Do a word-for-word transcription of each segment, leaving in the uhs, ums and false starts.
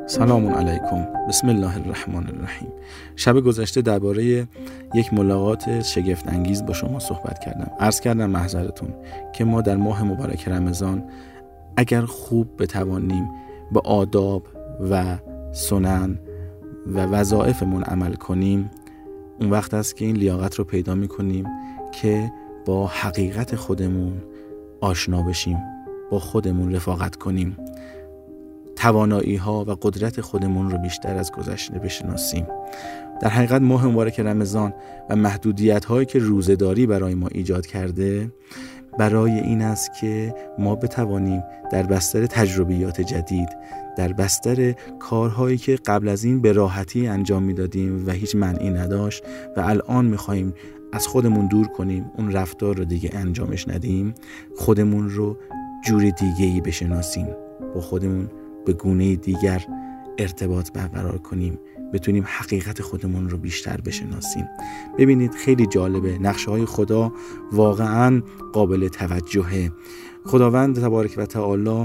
سلام علیکم. بسم الله الرحمن الرحیم. شب گذشته درباره یک ملاقات شگفت انگیز با شما صحبت کردم. عرض کردم محضرتون که ما در ماه مبارک رمضان اگر خوب بتوانیم به آداب و سنن و وظایفمون عمل کنیم، اون وقت است که این لیاقت رو پیدا می‌کنیم که با حقیقت خودمون آشنا بشیم، با خودمون رفاقت کنیم، توانایی ها و قدرت خودمون رو بیشتر از گذشته بشناسیم. در حقیقت ماه مبارک رمضان و محدودیت هایی که روزه‌داری برای ما ایجاد کرده برای این است که ما بتوانیم در بستر تجربیات جدید، در بستر کارهایی که قبل از این به راحتی انجام میدادیم و هیچ معنی نداشت و الان میخواییم از خودمون دور کنیم، اون رفتار رو دیگه انجامش ندیم، خودمون رو جور دیگه‌ای بشناسیم، با خودمون به گونه دیگر ارتباط برقرار کنیم، بتونیم حقیقت خودمون رو بیشتر بشناسیم. ببینید خیلی جالبه، نقشه‌های خدا واقعاً قابل توجهه. خداوند تبارک و تعالی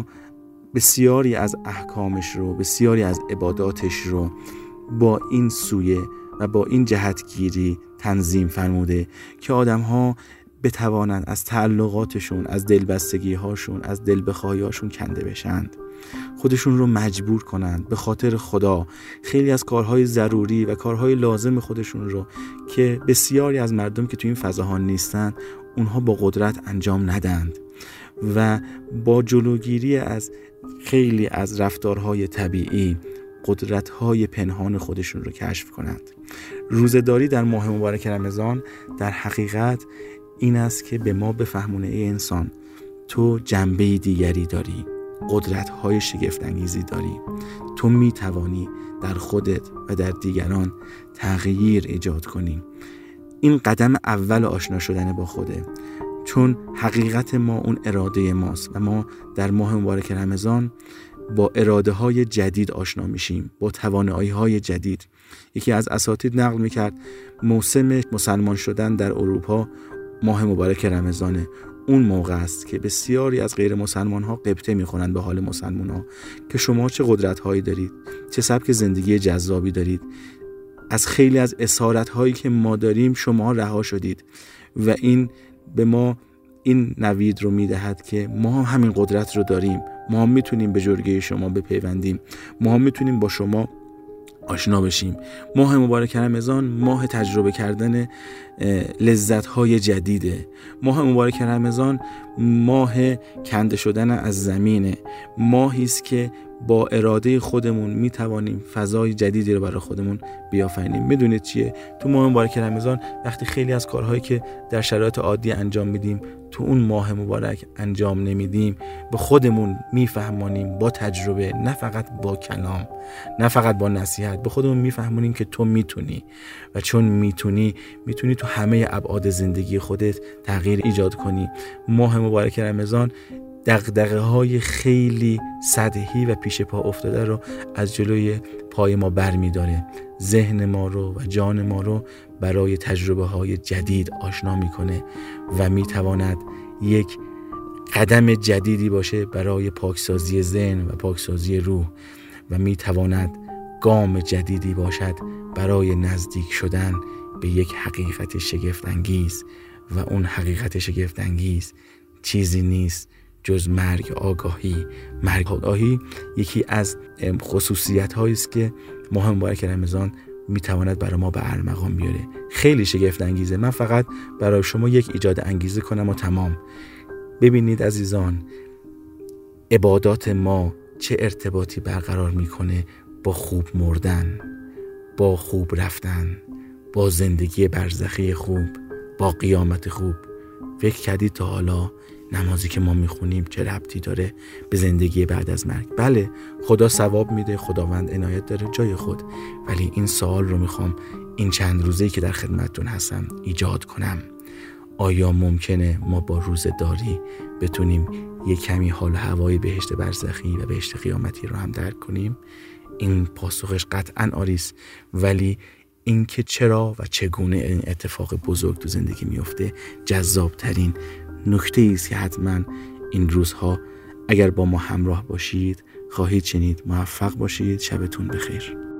بسیاری از احکامش رو، بسیاری از عباداتش رو با این سویه و با این جهتگیری تنظیم فرموده که آدم‌ها بتوانند از تعلقاتشون، از دلبستگی هاشون، از دلبخواهی هاشون کنده بشند، خودشون رو مجبور کنند به خاطر خدا خیلی از کارهای ضروری و کارهای لازم خودشون رو که بسیاری از مردم که توی این فضاها نیستن اونها با قدرت انجام ندند و با جلوگیری از خیلی از رفتارهای طبیعی قدرت‌های پنهان خودشون رو کشف کنند. روزه‌داری در ماه مبارک رمضان در حقیقت این است که به ما بفهمونه ای انسان، تو جنبه دیگری داری، قدرت‌های شگفت‌انگیزی داری، تو می‌توانی در خودت و در دیگران تغییر ایجاد کنی. این قدم اول آشنا شدن با خوده، چون حقیقت ما اون اراده ماست و ما در ماه مبارک رمضان با اراده های جدید آشنا میشیم، با توانایی های جدید. یکی از اساتید نقل میکرد موسم مسلمان شدن در اروپا ماه مبارک رمضانه. اون موقع است که بسیاری از غیر مسلمان ها غبطه میخورند به حال مسلمان ها که شما چه قدرت هایی دارید، چه سبک زندگی جذابی دارید، از خیلی از اسارت هایی که ما داریم شما رها شدید و این به ما این نوید رو میدهد که ما همین قدرت رو داریم، ما هم میتونیم به جرگه شما بپیوندیم، ما هم میتونیم با شما آشنا بشیم. ماه مبارک رمضان ماه تجربه کردن لذت‌های جدیده. ماه مبارک رمضان ماه کنده شدن از زمینه. ماهی است که با اراده خودمون میتوانیم فضای جدیدی رو برای خودمون بیافرینیم. میدونید چیه؟ تو ماه مبارک رمضان وقتی خیلی از کارهایی که در شرایط عادی انجام میدیم تو اون ماه مبارک انجام نمیدیم، به خودمون میفهمونیم با تجربه، نه فقط با کلام، نه فقط با نصیحت، به خودمون میفهمونیم که تو میتونی و چون میتونی میتونی تو همه ابعاد زندگی خودت تغییر ایجاد کنی. ماه مبارک رمضان دغدغه های خیلی سطحی و پیش پا افتاده رو از جلوی پای ما بر می داره، ذهن ما رو و جان ما رو برای تجربه های جدید آشنا می کنه و می تواند یک قدم جدیدی باشه برای پاکسازی ذهن و پاکسازی روح و می تواند گام جدیدی باشد برای نزدیک شدن به یک حقیقت شگفت انگیز و اون حقیقت شگفت انگیز چیزی نیست جز مرگ آگاهی. مرگ آگاهی یکی از خصوصیت هایی است که ماه مبارک رمضان میتواند برای ما به ارمغان بیاره. خیلی شگفت انگیزه. من فقط برای شما یک ایجاد انگیزه کنم و تمام. ببینید عزیزان، عبادات ما چه ارتباطی برقرار میکنه با خوب مردن، با خوب رفتن، با زندگی برزخی خوب، با قیامت خوب. فکر کردید تا حالا نمازی که ما میخونیم چه ربطی داره به زندگی بعد از مرگ؟ بله، خدا ثواب میده، خداوند عنایت داره جای خود، ولی این سوال رو میخوام این چند روزه‌ای که در خدمتتون هستم ایجاد کنم. آیا ممکنه ما با روزه‌داری بتونیم یک کمی حال و هوای بهشت برزخی و بهشت قیامتی رو هم درک کنیم؟ این پاسخش قطعاً آریست، ولی این که چرا و چگونه این اتفاق بزرگ تو زندگی میفته جذابترین نکته ایست که حتما این روزها اگر با ما همراه باشید خواهید شنید. موفق باشید. شبتون بخیر.